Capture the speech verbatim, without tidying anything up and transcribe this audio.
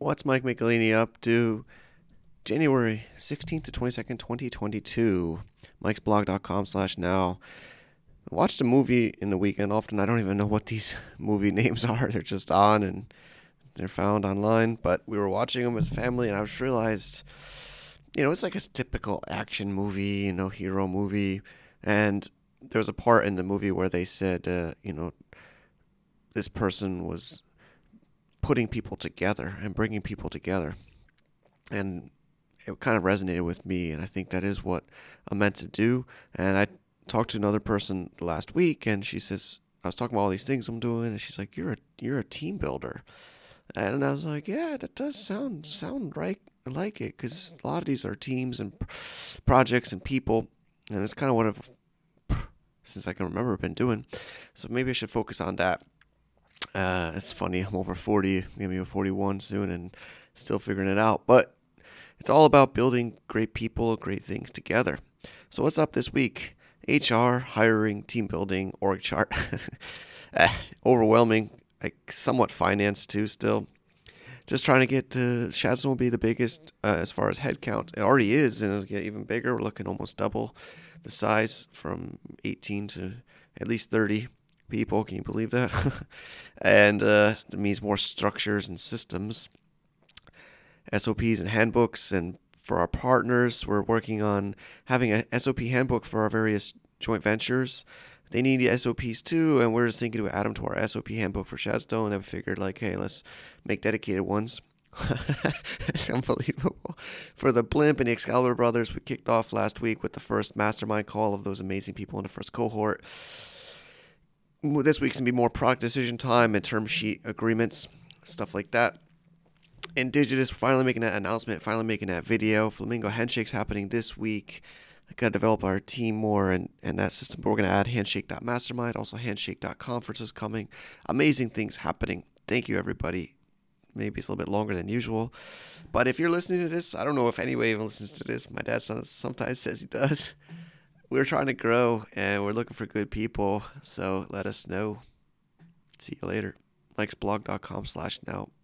What's Mike Michelini up to? January sixteenth to twenty-second, twenty twenty-two. mikesblog.com slash now. I watched a movie in the weekend. Often I don't even know what these movie names are. They're just on and they're found online. But we were watching them with family and I just realized, you know, it's like a typical action movie, you know, hero movie. And there was a part in the movie where they said, uh, you know, this person was putting people together and bringing people together. And it kind of resonated with me, and I think that is what I'm meant to do. And I talked to another person last week, and she says, I was talking about all these things I'm doing, and she's like, you're a you're a team builder. And I was like, yeah, that does sound sound right. I like it, because a lot of these are teams and projects and people, and it's kind of what I've, since I can remember, been doing. So maybe I should focus on that. Uh, it's funny, I'm over forty, maybe forty-one soon, and still figuring it out. But it's all about building great people, great things together. So what's up this week? H R, hiring, team building, org chart. eh, overwhelming, like somewhat finance too still. Just trying to get to, Shadstone will be the biggest uh, as far as headcount. It already is, and it'll get even bigger. We're looking almost double the size from eighteen to at least thirty people. Can you believe that? and uh, it means more structures and systems. S O Ps and handbooks, and for our partners, we're working on having a S O P handbook for our various joint ventures. They need the S O Ps too, and we're just thinking to add them to our S O P handbook for Shadstone, and I figured, like, hey, let's make dedicated ones. It's unbelievable. For the Blimp and the Excalibur Brothers, we kicked off last week with the first mastermind call of those amazing people in the first cohort. This week's going to be more product decision time and term sheet agreements, stuff like that. Indigenous, finally making that announcement, finally making that video. Flamingo Handshake's happening this week. I got to develop our team more and, and that system. But we're going to add handshake dot mastermind. Also, handshake dot conference is coming. Amazing things happening. Thank you, everybody. Maybe it's a little bit longer than usual. But if you're listening to this, I don't know if anybody even listens to this. My dad sometimes says he does. We're trying to grow, and we're looking for good people. So let us know. See you later. mikesblog.com slash now.